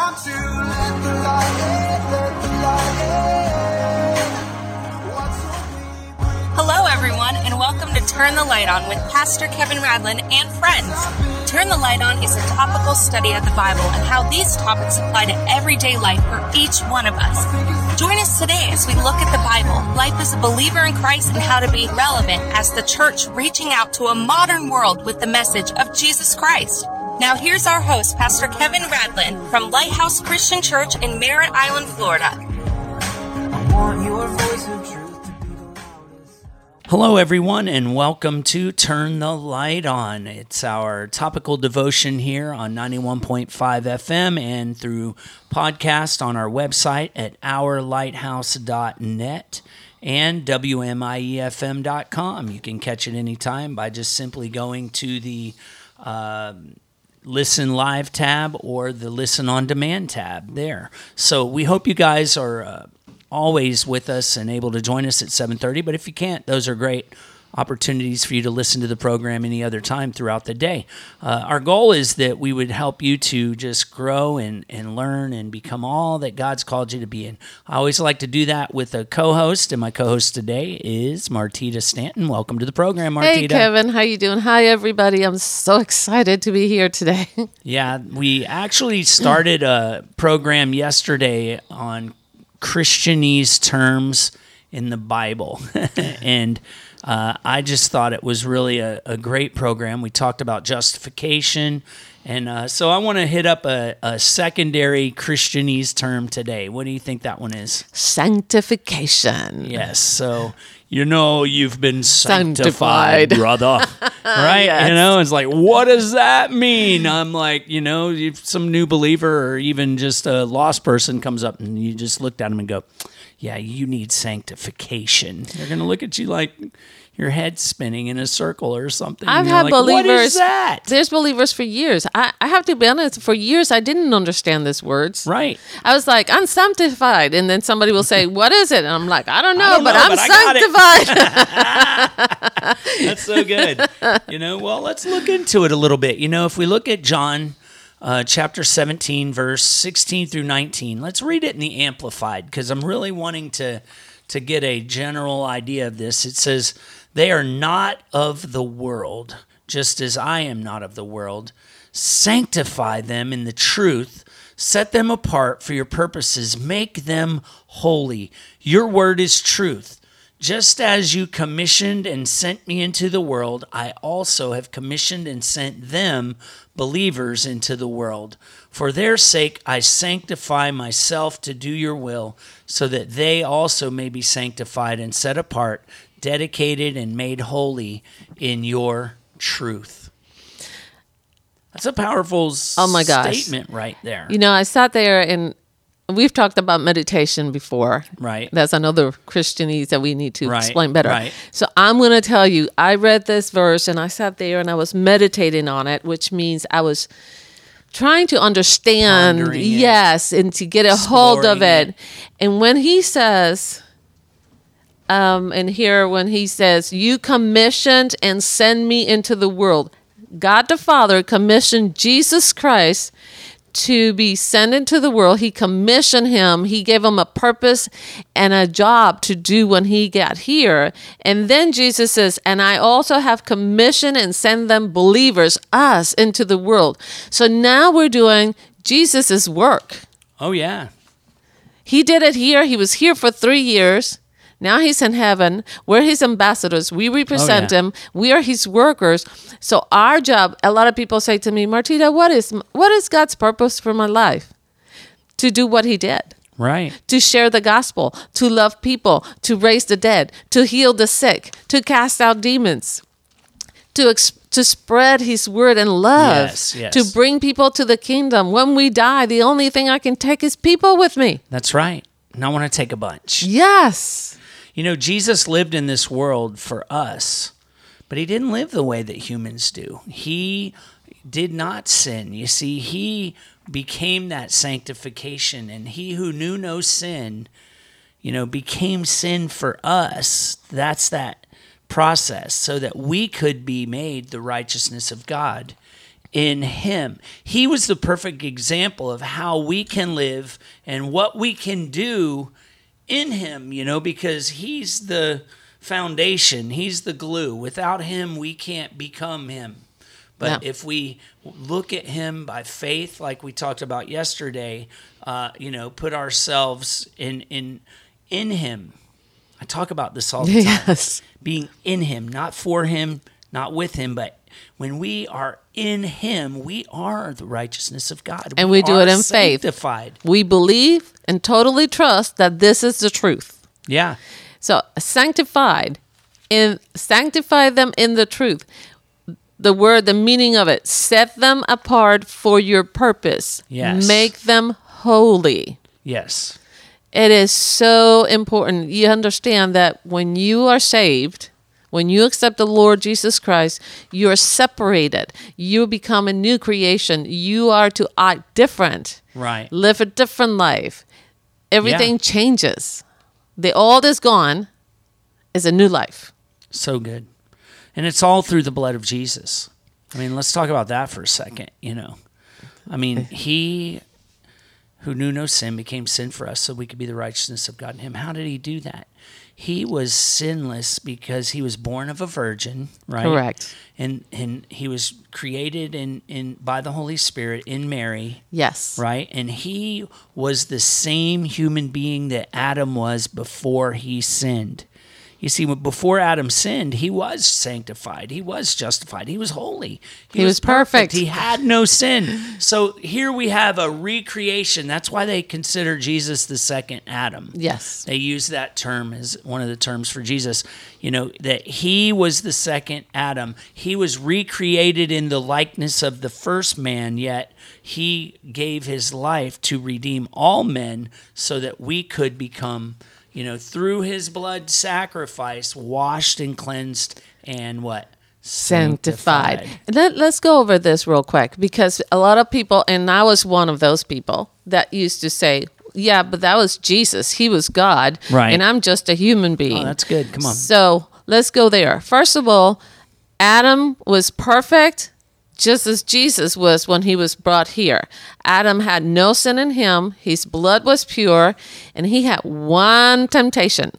to let the light in, let the light in. Hello, everyone, and welcome to Turn the Light On with Pastor Kevin Radlin and friends. Turn the Light On is a topical study of the Bible and how these topics apply to everyday life for each one of us. Join us today as we look at the Bible, life as a believer in Christ, and how to be relevant as the church reaching out to a modern world with the message of Jesus Christ. Now here's our host, Pastor Kevin Radlin from Lighthouse Christian Church in Merritt Island, Florida. I want your voice of truth to be the loudest. Hello, everyone, and welcome to Turn the Light On. It's our topical devotion here on 91.5 FM and through podcast on our website at ourlighthouse.net and WMIEFM.com. You can catch it anytime by just simply going to the Listen Live tab or the Listen On Demand tab there. So we hope you guys are always with us and able to join us at 7:30. But if you can't, those are great opportunities for you to listen to the program any other time throughout the day. Our goal is that we would help you to just grow and learn and become all that God's called you to be. And I always like to do that with a co-host, and my co-host today is Martita Stanton. Welcome to the program, Martita. Hey, Kevin. How you doing? Hi, everybody. I'm so excited to be here today. Yeah, we actually started a program yesterday on Christianese terms in the Bible, and I just thought it was really a great program. We talked about justification, and so I want to hit up a secondary Christianese term today. What do you think that one is? Sanctification. Yes, so you've been sanctified, brother. Right? Yes. It's like, what does that mean? I'm like, if some new believer or even just a lost person comes up and you just looked at them and go, yeah, you need sanctification. They're going to look at you like your head's spinning in a circle or something. I've had like, believers. What is that? There's believers for years. I have to be honest. For years, I didn't understand these words. Right. I was like, I'm sanctified. And then somebody will say, what is it? And I'm like, I don't know, but I'm sanctified. That's so good. Well, let's look into it a little bit. If we look at John chapter 17, verse 16 through 19. Let's read it in the Amplified because I'm really wanting to get a general idea of this. It says, they are not of the world, just as I am not of the world. Sanctify them in the truth. Set them apart for your purposes. Make them holy. Your word is truth. Just as you commissioned and sent me into the world, I also have commissioned and sent them, believers, into the world. For their sake, I sanctify myself to do your will, so that they also may be sanctified and set apart, dedicated and made holy in your truth. That's a powerful statement right there. I sat there and we've talked about meditation before. Right. That's another Christianese that we need to explain better. Right. So I'm going to tell you, I read this verse and I sat there and I was meditating on it, which means I was trying to understand, and to get a hold of it. And when he says, when he says, you commissioned and send me into the world, God the Father commissioned Jesus Christ to be sent into the world. He commissioned him. He gave him a purpose and a job to do when he got here. And then Jesus says, and I also have commissioned and sent them, believers, us, into the world. So now we're doing Jesus's work. Oh, yeah. He did it here. He was here for 3 years. Now he's in heaven. We're his ambassadors. We represent him. We are his workers. So our job, a lot of people say to me, Martita, what is God's purpose for my life? To do what he did. Right. To share the gospel, to love people, to raise the dead, to heal the sick, to cast out demons, to spread his word and love, to bring people to the kingdom. When we die, the only thing I can take is people with me. That's right. And I want to take a bunch. Yes. Jesus lived in this world for us, but he didn't live the way that humans do. He did not sin. You see, he became that sanctification, and he who knew no sin, became sin for us. That's that process so that we could be made the righteousness of God in him. He was the perfect example of how we can live and what we can do in him, because he's the foundation. He's the glue. Without him, we can't become him. But if we look at him by faith, like we talked about yesterday, put ourselves in him. I talk about this all the time. Yes. Being in him, not for him, not with him, but when we are in him, we are the righteousness of God. And we do are it in faith. Sanctified. We believe and totally trust that this is the truth. Yeah. So sanctify them in the truth. The meaning of it, set them apart for your purpose. Yes. Make them holy. Yes. It is so important. You understand that when you are saved, when you accept the Lord Jesus Christ, you are separated. You become a new creation. You are to act different. Right. Live a different life. Everything changes. The old is gone. It's a new life. So good. And it's all through the blood of Jesus. I mean, let's talk about that for a second, he who knew no sin became sin for us so we could be the righteousness of God in him. How did he do that? He was sinless because he was born of a virgin, right? Correct. And he was created by the Holy Spirit in Mary. Yes. Right? And he was the same human being that Adam was before he sinned. You see, before Adam sinned, he was sanctified. He was justified. He was holy. He was perfect. He had no sin. So here we have a recreation. That's why they consider Jesus the second Adam. Yes. They use that term as one of the terms for Jesus, that he was the second Adam. He was recreated in the likeness of the first man, yet he gave his life to redeem all men so that we could become through his blood sacrifice, washed and cleansed and what? Sanctified. Let's go over this real quick, because a lot of people, and I was one of those people that used to say, yeah, but that was Jesus. He was God. Right. And I'm just a human being. Oh, that's good. Come on. So let's go there. First of all, Adam was perfect, just as Jesus was when he was brought here. Adam had no sin in him. His blood was pure, and he had one temptation,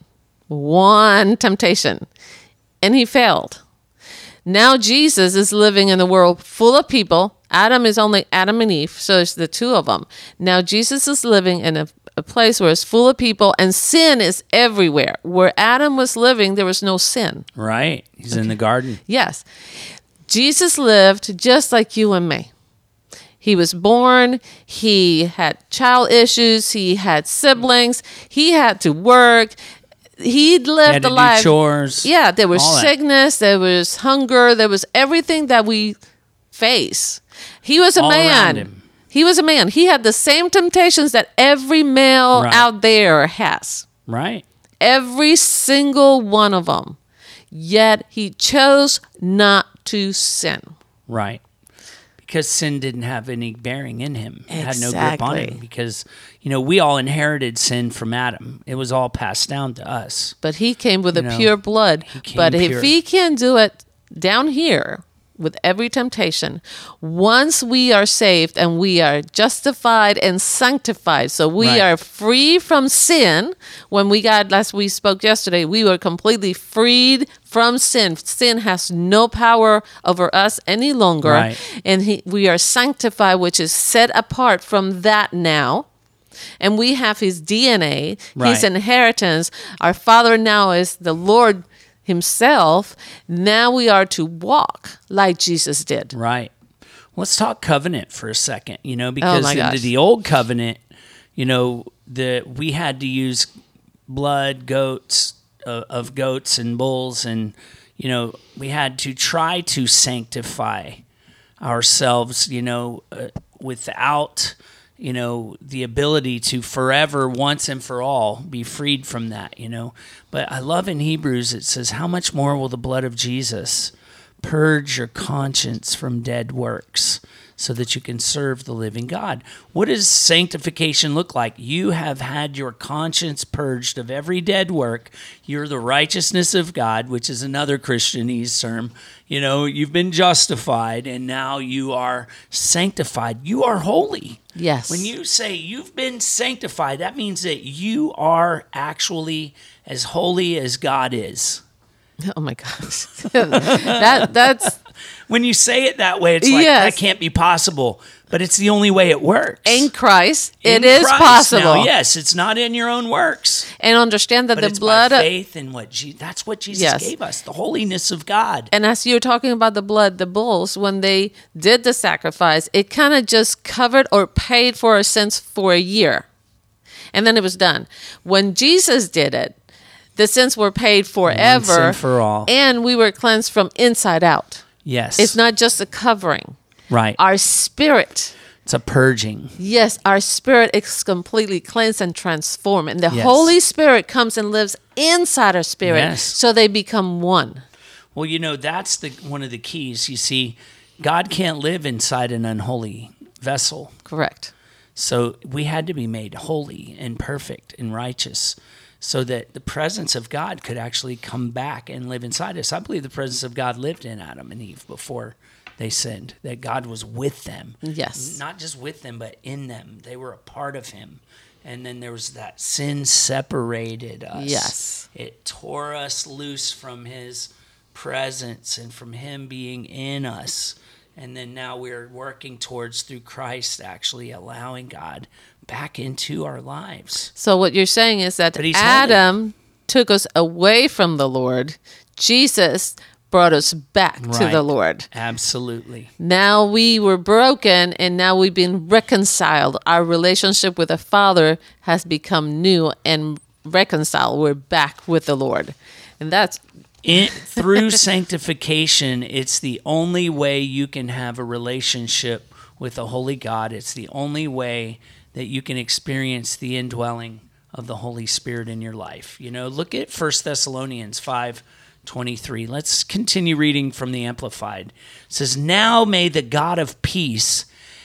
and he failed. Now Jesus is living in a world full of people. Adam is only Adam and Eve, so it's the two of them. Now Jesus is living in a place where it's full of people, and sin is everywhere. Where Adam was living, there was no sin. Right. He's in the garden. Yes. Jesus lived just like you and me. He was born, he had child issues, he had siblings, he had to work, he lived a life. do chores. Yeah, there was all that. sickness, there was hunger, there was everything that we face. He was a All around man. him. He was a man. He had the same temptations that every male Right. out there has. Right. Every single one of them. Yet he chose not to sin. Right. Because sin didn't have any bearing in him. It had no grip on him. Exactly. Because, we all inherited sin from Adam. It was all passed down to us. But he came with You a know, pure blood. came But pure. if he can do it down here with every temptation, once we are saved and we are justified and sanctified, so we Right. are free from sin. When we got, as we spoke yesterday, we were completely freed from sin. Sin has no power over us any longer. Right. And we are sanctified, which is set apart from that now. And we have his DNA, his Right. inheritance. Our Father now is the Lord himself. Now we are to walk like Jesus did. Right. Let's talk covenant for a second, because my into gosh. the old covenant, we had to use blood of goats and bulls, and we had to try to sanctify ourselves, without the ability to forever, once and for all, be freed from that, But I love in Hebrews, it says, how much more will the blood of Jesus purge your conscience from dead works so that you can serve the living God. What does sanctification look like? You have had your conscience purged of every dead work. You're the righteousness of God, which is another Christianese term. You know, you've been justified, and now you are sanctified. You are holy. Yes. When you say you've been sanctified, that means that you are actually as holy as God is. Oh my gosh. That's When you say it that way, it's like, Yes. that can't be possible. But it's the only way it works. in Christ. In It is Christ. possible. Now, yes, it's not in your own works. And understand that But the it's blood by of, faith in what that's what Jesus Yes. gave us, the holiness of God. and as you're talking about the blood, the bulls, when they did the sacrifice, it kind of just covered or paid for our sins for a year. And then it was done. When Jesus did it, the sins were paid forever. and for all. And we were cleansed from inside out. Yes. It's not just a covering. right. Our spirit, It's a purging. yes, our spirit is completely cleansed and transformed. And the Yes. Holy Spirit comes and lives inside our spirit. Yes. So they become one. Well, you know, that's one of the keys. You see, God can't live inside an unholy vessel. Correct. So we had to be made holy and perfect and righteous so that the presence of God could actually come back and live inside us. I believe the presence of God lived in Adam and Eve before they sinned, that God was with them. Yes. Not just with them, but in them. They were a part of him. And then there was that sin separated us. Yes. It tore us loose from his presence and from him being in us. And then now we're working towards, through Christ, actually allowing God back into our lives. So what you're saying is that But he's Adam took us away from the Lord. Jesus brought us back to Right. the Lord. Absolutely. Now we were broken and now we've been reconciled. Our relationship with the Father has become new and reconciled. We're back with the Lord. And that's Through sanctification, it's the only way you can have a relationship with a holy God. It's the only way that you can experience the indwelling of the Holy Spirit in your life. You know, look at 1 Thessalonians 5:23. Let's continue reading from the Amplified. It says, "Now may the God of peace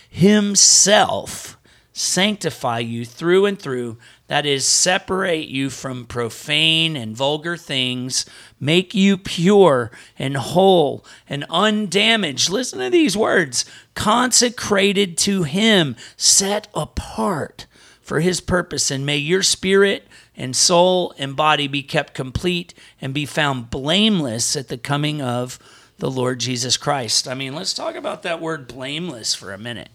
himself sanctify you through and through, that is, separate you from profane and vulgar things, make you pure and whole and undamaged." Listen to these words. "Consecrated to him, set apart for his purpose, and may your spirit and soul and body be kept complete and be found blameless at the coming of the Lord Jesus Christ." I mean, let's talk about that word blameless for a minute.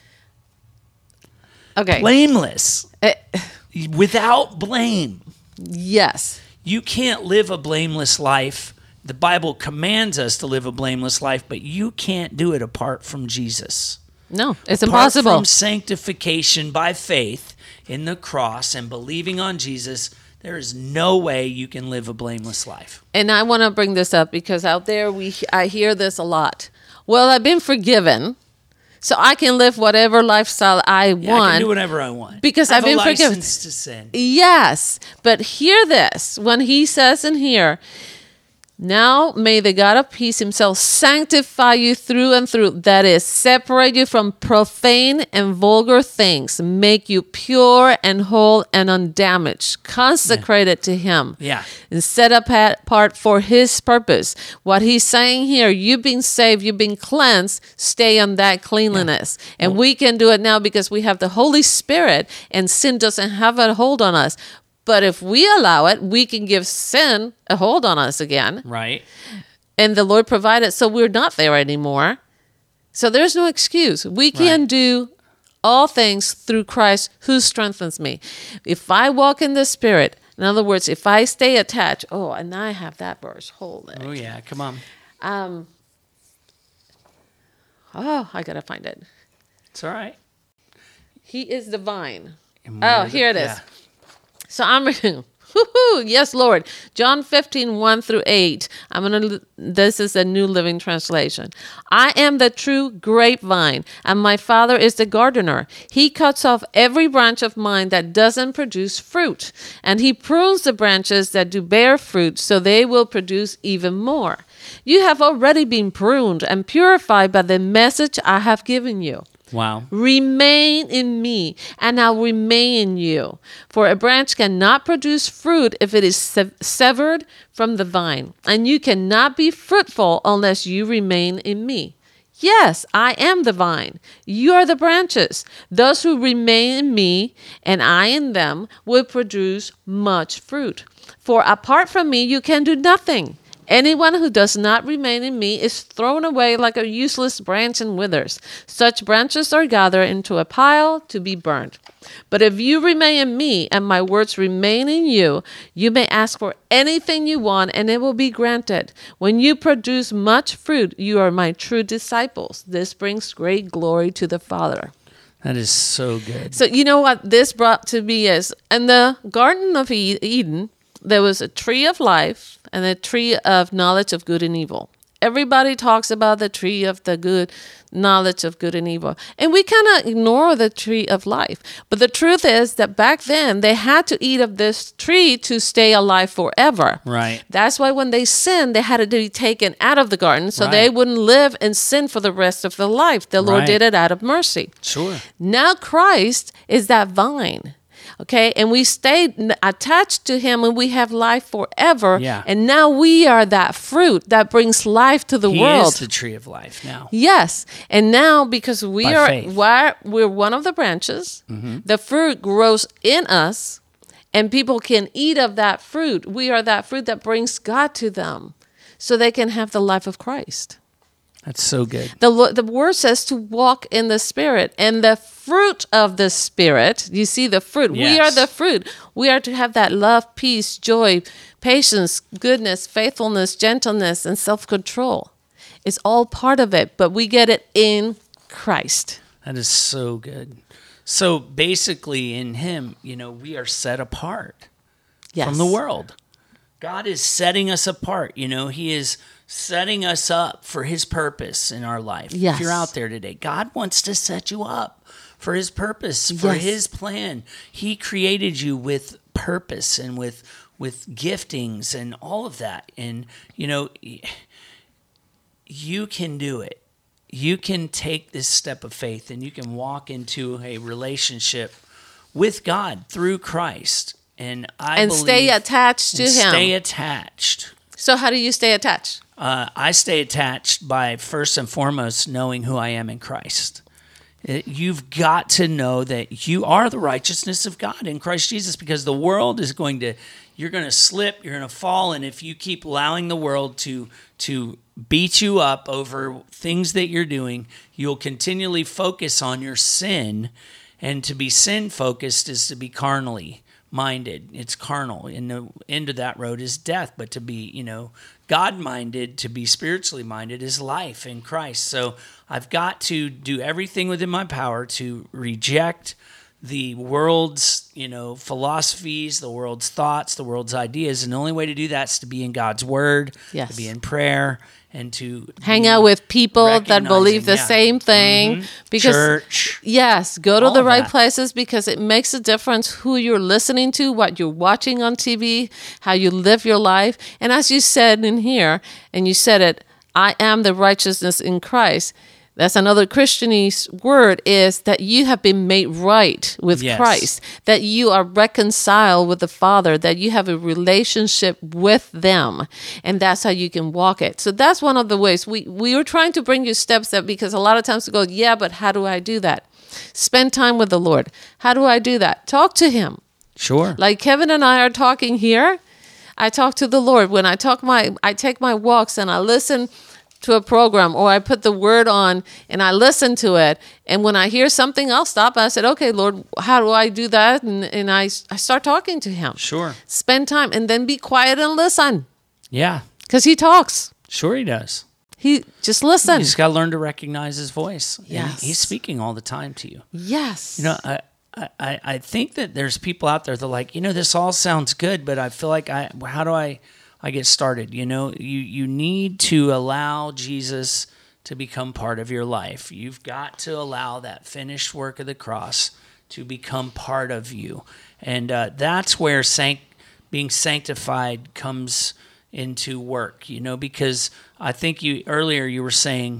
okay. Blameless. Without blame. Yes. You can't live a blameless life. The Bible commands us to live a blameless life, but you can't do it apart from Jesus. No, it's Apart impossible. from sanctification by faith in the cross and believing on Jesus, there is no way you can live a blameless life. And I want to bring this up because out there I hear this a lot. Well, I've been forgiven, so I can live whatever lifestyle I Yeah, I want. can do whatever I want. Because I have I've been a forgiven. license to sin. Yes, but hear this. When he says in here, "Now may the God of peace himself sanctify you through and through," that is, separate you from profane and vulgar things, make you pure and whole and undamaged, consecrated to him, Yeah. and set apart for his purpose. What he's saying here, you've been saved, you've been cleansed, stay on that cleanliness. And we can do it now because we have the Holy Spirit and sin doesn't have a hold on us. But if we allow it, we can give sin a hold on us again. Right? And the Lord provided, so we're not there anymore. So there's no excuse. We can Right. do all things through Christ who strengthens me. If I walk in the Spirit, in other words, if I stay attached, and I have that verse. Hold it. Oh, yeah. Come on. I got to find it. It's all right. He is the vine. And we're Oh, here it is. yeah. So I'm reading. Woo-hoo! Yes, Lord. John 15, 1 through 8. This is a New Living Translation. I am the true grapevine, and my Father is the gardener. He cuts off every branch of mine that doesn't produce fruit, and he prunes the branches that do bear fruit, so they will produce even more. You have already been pruned and purified by the message I have given you. Wow. Remain in me, and I'll remain in you. For a branch cannot produce fruit if it is severed from the vine, and you cannot be fruitful unless you remain in me. Yes, I am the vine. You are the branches. Those who remain in me, and I in them, will produce much fruit. For apart from me, you can do nothing. Anyone who does not remain in me is thrown away like a useless branch and withers. Such branches are gathered into a pile to be burned. But if you remain in me and my words remain in you, you may ask for anything you want and it will be granted. When you produce much fruit, you are my true disciples. This brings great glory to the Father. That is so good. So you know what this brought to me is, in the Garden of Eden, there was a tree of life and a tree of knowledge of good and evil. Everybody talks about the tree of the good knowledge of good and evil. And we kind of ignore the tree of life. But the truth is that back then they had to eat of this tree to stay alive forever. Right. That's why when they sinned, they had to be taken out of the garden so Right. they wouldn't live in sin for the rest of their life. The Lord Right. did it out of mercy. Sure. Now Christ is that vine. Okay, and we stay attached to him and we have life forever. Yeah. And now we are that fruit that brings life to the He world. is the tree of life now. Yes. And now because By faith. we're one of the branches, the fruit grows in us and people can eat of that fruit. We are that fruit that brings God to them so they can have the life of Christ. That's so good. The word says to walk in the Spirit, and the fruit of the Spirit, you see the fruit. We are Yes. the fruit. We are to have that love, peace, joy, patience, goodness, faithfulness, gentleness, and self-control. It's all part of it, but we get it in Christ. That is so good. So basically in him, we are set apart Yes. from the world. God is setting us apart. He is setting us up for his purpose in our life. Yes. If you're out there today, God wants to set you up for his purpose, for Yes. his plan. He created you with purpose and with giftings and all of that. And, you can do it. You can take this step of faith and you can walk into a relationship with God through Christ. And stay attached to him. Stay attached. So how do you stay attached? I stay attached by first and foremost knowing who I am in Christ. You've got to know that you are the righteousness of God in Christ Jesus, because the world is you're going to slip, you're going to fall, and if you keep allowing the world to beat you up over things that you're doing, you'll continually focus on your sin, and to be sin focused is to be carnally minded. It's carnal, and the end of that road is death. But to be, God minded, to be spiritually minded, is life in Christ. So I've got to do everything within my power to reject the world's, philosophies, the world's thoughts, the world's ideas, and the only way to do that is to be in God's word, Yes. to be in prayer, and to Hang out with people that believe the recognizing, same thing. Because church. yes, go to All the of right that. places, because it makes a difference who you're listening to, what you're watching on TV, how you live your life. And as you said in here, and you said it, I am the righteousness in Christ. That's another Christianese word, is that you have been made right with Yes. Christ, that you are reconciled with the Father, that you have a relationship with them, and that's how you can walk it. So that's one of the ways we were trying to bring you steps that, because a lot of times we go, yeah, but how do I do that? Spend time with the Lord. How do I do that? Talk to him. Sure. Like Kevin and I are talking here. I talk to the Lord. When I take my walks and I listen to a program, or I put the word on and I listen to it. And when I hear something, I'll stop. I said, okay, Lord, how do I do that? And I start talking to him. Sure. Spend time and then be quiet and listen, Yeah. because he talks. Sure he does. He just listen. You just got to learn to recognize his voice. And Yes. he's speaking all the time to you. Yes. I think that there's people out there that are like, this all sounds good, but I feel like how do I get started? You need to allow Jesus to become part of your life. You've got to allow that finished work of the cross to become part of you. And that's where being sanctified comes into work, because I think earlier you were saying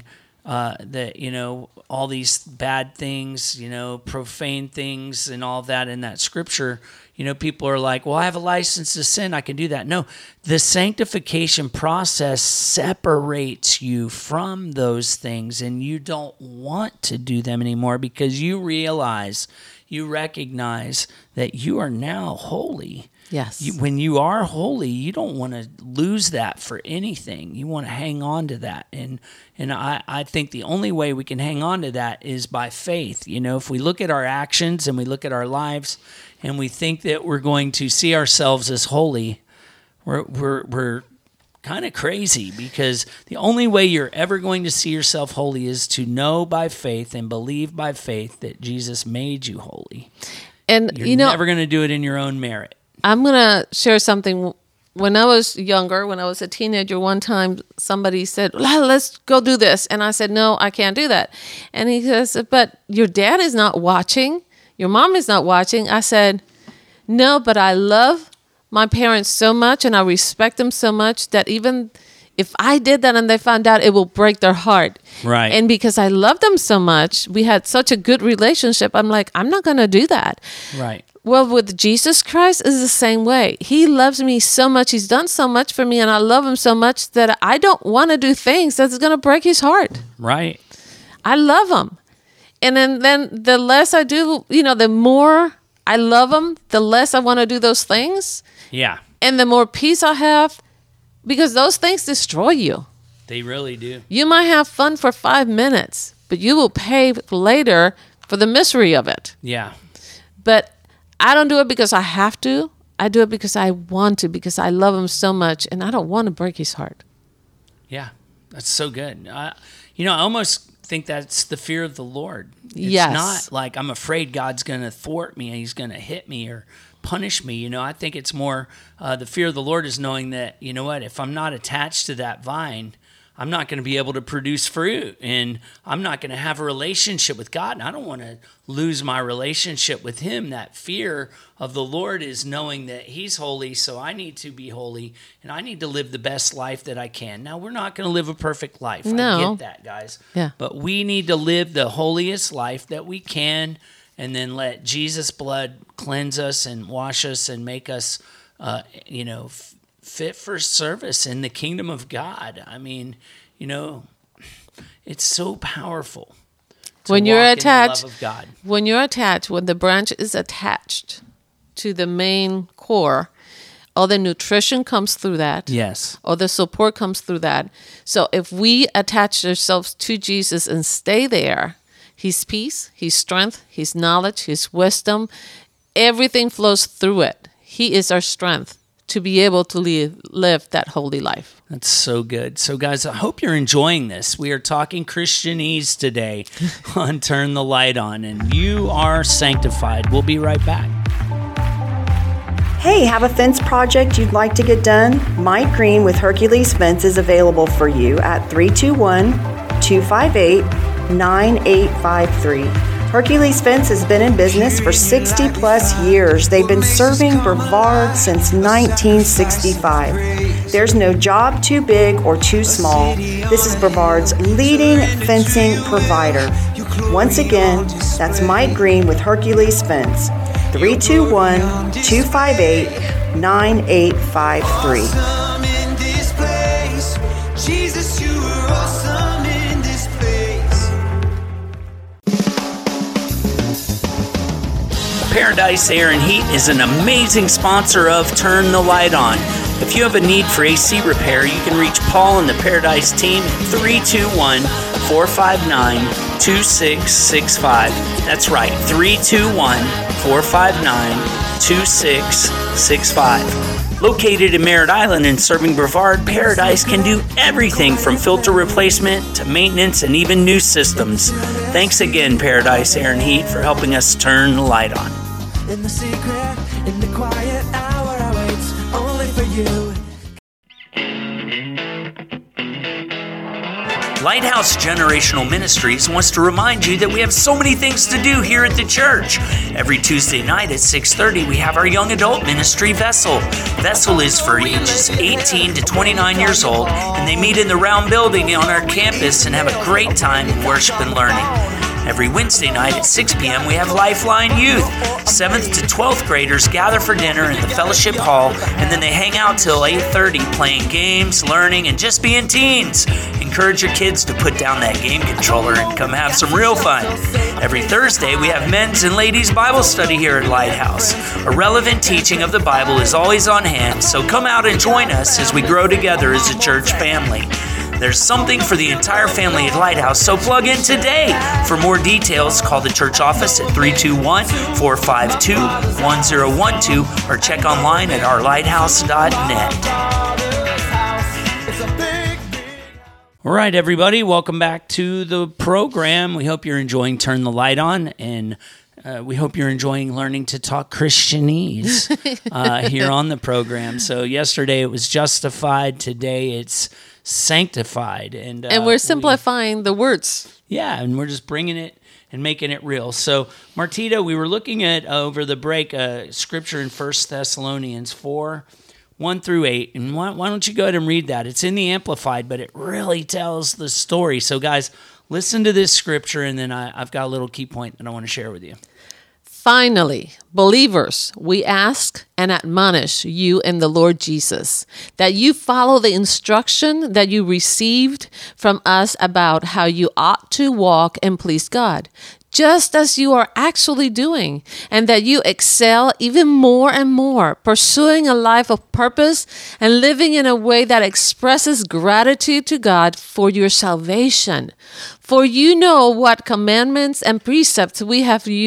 that, all these bad things, profane things and all that in that scripture, people are like, well, I have a license to sin, I can do that. No, the sanctification process separates you from those things, and you don't want to do them anymore because you recognize that you are now holy. Yes. When you are holy, you don't want to lose that for anything. You want to hang on to that. And I think the only way we can hang on to that is by faith. If we look at our actions and we look at our lives and we think that we're going to see ourselves as holy, we're kind of crazy, because the only way you're ever going to see yourself holy is to know by faith and believe by faith that Jesus made you holy. And you're never going to do it in your own merit. I'm going to share something. When I was younger, when I was a teenager, one time somebody said, let's go do this. And I said, no, I can't do that. And he says, but your dad is not watching. Your mom is not watching. I said, no, but I love my parents so much and I respect them so much that even if I did that and they found out, it will break their heart. Right. And because I love them so much, we had such a good relationship. I'm like, I'm not going to do that. Right. Well, with Jesus Christ is the same way. He loves me so much. He's done so much for me, and I love him so much that I don't want to do things that's going to break his heart. Right. I love him. And then the less I do, the more I love him, the less I want to do those things. Yeah. And the more peace I have, because those things destroy you. They really do. You might have fun for 5 minutes, but you will pay later for the misery of it. Yeah. But I don't do it because I have to. I do it because I want to, because I love him so much, and I don't want to break his heart. Yeah, that's so good. I almost think that's the fear of the Lord. It's Yes. not like I'm afraid God's going to thwart me and he's going to hit me or punish me. I think it's more the fear of the Lord is knowing that, if I'm not attached to that vine, I'm not going to be able to produce fruit, and I'm not going to have a relationship with God, and I don't want to lose my relationship with him. That fear of the Lord is knowing that he's holy, so I need to be holy, and I need to live the best life that I can. Now, we're not going to live a perfect life. No. I get that, guys. Yeah. But we need to live the holiest life that we can, and then let Jesus' blood cleanse us and wash us and make us, fit for service in the kingdom of God. I mean, it's so powerful to When you're walk attached, in the love of God. when the branch is attached to the main core, all the nutrition comes through that. Yes. Or the support comes through that. So if we attach ourselves to Jesus and stay there, his peace, his strength, his knowledge, his wisdom, everything flows through it. He is our strength to be able to live that holy life. That's so good. So, guys, I hope you're enjoying this. We are talking Christianese today on Turn the Light On, and you are sanctified. We'll be right back. Hey, have a fence project you'd like to get done? Mike Green with Hercules Fence is available for you at 321-258-9853. Hercules Fence has been in business for 60 plus years. They've been serving Brevard since 1965. There's no job too big or too small. This is Brevard's leading fencing provider. Once again, that's Mike Green with Hercules Fence. 321-258-9853. Awesome in this place. Jesus, you are awesome in this place. Paradise Air and Heat is an amazing sponsor of Turn the Light On. If you have a need for AC repair, you can reach Paul and the Paradise team at 321-459-2665. That's right, 321-459-2665. Located in Merritt Island and serving Brevard, Paradise can do everything from filter replacement to maintenance and even new systems. Thanks again, Paradise Air and Heat, for helping us turn the light on. In the secret, in the quiet hour, I wait only for you. Lighthouse Generational Ministries wants to remind you that we have so many things to do here at the church. Every Tuesday night at 6:30, we have our young adult ministry, Vessel. Vessel is for ages 18 to 29 years old, and they meet in the round building on our campus and have a great time in worship and learning. Every Wednesday night at 6 p.m., we have Lifeline Youth. 7th to 12th graders gather for dinner in the fellowship hall, and then they hang out till 8:30 playing games, learning, and just being teens. Encourage your kids to put down that game controller and come have some real fun. Every Thursday, we have men's and ladies' Bible study here at Lighthouse. A relevant teaching of the Bible is always on hand, so come out and join us as we grow together as a church family. There's something for the entire family at Lighthouse, so plug in today. For more details, call the church office at 321-452-1012 or check online at ourlighthouse.net. All right, everybody, welcome back to the program. We hope you're enjoying Turn the Light On, and we hope you're enjoying learning to talk Christianese here on the program. So yesterday it was justified, today it's sanctified. And we're simplifying the words. Yeah, and we're just bringing it and making it real. So, Martita, we were looking at, over the break, scripture in 1 Thessalonians 4, 1 through 8. And why don't you go ahead and read that? It's in the Amplified, but it really tells the story. So, guys, listen to this scripture, and then I've got a little key point that I want to share with you. Finally, believers, we ask and admonish you in the Lord Jesus that you follow the instruction that you received from us about how you ought to walk and please God, just as you are actually doing, and that you excel even more and more, pursuing a life of purpose and living in a way that expresses gratitude to God for your salvation. For you know what commandments and precepts we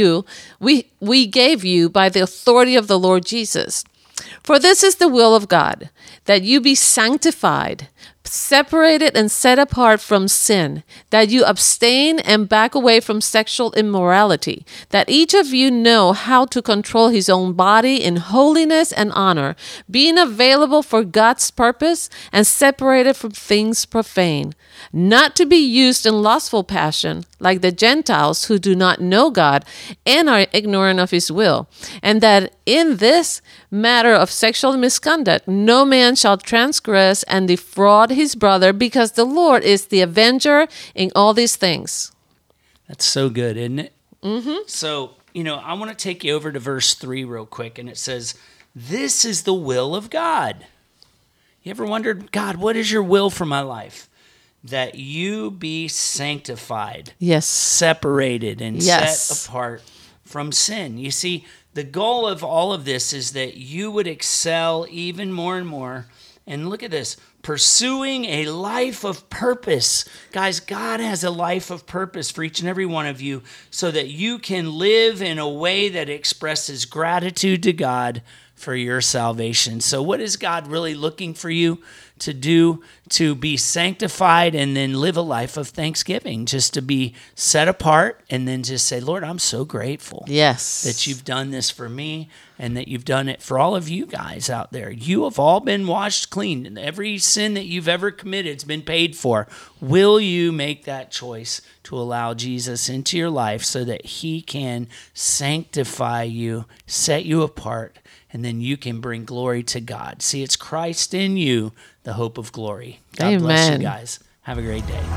gave you by the authority of the Lord Jesus. For this is the will of God, that you be sanctified, separated and set apart from sin, that you abstain and back away from sexual immorality, that each of you know how to control his own body in holiness and honor, being available for God's purpose and separated from things profane, not to be used in lustful passion like the Gentiles who do not know God and are ignorant of his will, and that in this matter of sexual misconduct no man shall transgress and defraud his brother, because the Lord is the avenger in all these things. That's so good, isn't it? Mm-hmm. So, I want to take you over to verse 3 real quick, and it says, this is the will of God. You ever wondered, God, what is your will for my life? That you be sanctified, yes, separated, and set apart from sin. You see, the goal of all of this is that you would excel even more and more. And look at this, pursuing a life of purpose. Guys, God has a life of purpose for each and every one of you so that you can live in a way that expresses gratitude to God for your salvation. So what is God really looking for you to do? To be sanctified and then live a life of thanksgiving, just to be set apart and then just say, Lord, I'm so grateful that you've done this for me and that you've done it for all of you guys out there. You have all been washed clean, and every sin that you've ever committed has been paid for. Will you make that choice to allow Jesus into your life so that he can sanctify you, set you apart, and then you can bring glory to God? See, it's Christ in you, the hope of glory. God bless you guys. Have a great day.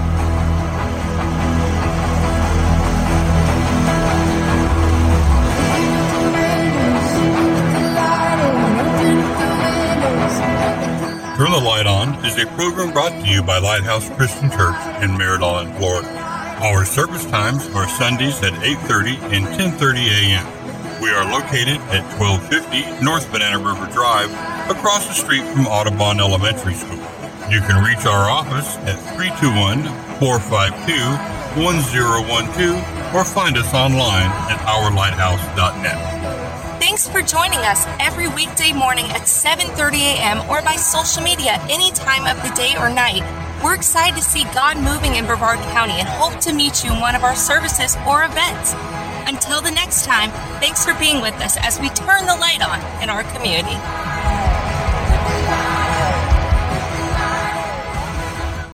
Turn the Light On is a program brought to you by Lighthouse Christian Church in Merritt Island, Florida. Our service times are Sundays at 8:30 and 10:30 a.m. We are located at 1250 North Banana River Drive, across the street from Audubon Elementary School. You can reach our office at 321-452-1012 or find us online at ourlighthouse.net. Thanks for joining us every weekday morning at 7:30 a.m. or by social media any time of the day or night. We're excited to see God moving in Brevard County and hope to meet you in one of our services or events. Until the next time, thanks for being with us as we turn the light on in our community.